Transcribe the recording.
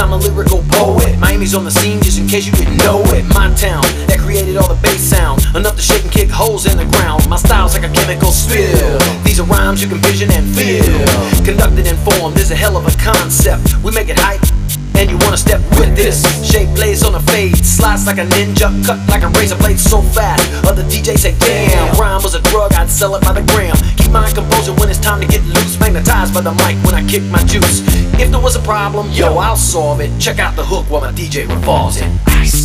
I'm a lyrical poet. Miami's on the scene, just in case you didn't know it. My town, that created all the bass sound, enough to shake and kick holes in the ground. My style's like a chemical spill. These are rhymes you can vision and feel. Conducted in form, there's a hell of a concept. We make it hype, and you wanna step with this. Shape plays on a fade, slice like a ninja, cut like a razor blade so fast. Other DJs say, damn, rhyme was a drug, I'd sell it by the gram. Keep my composure when it's time to get loose. Magnetized by the mic when I kick my juice. If there was a problem, yo, I'll solve it. Check out the hook while my DJ revolves it.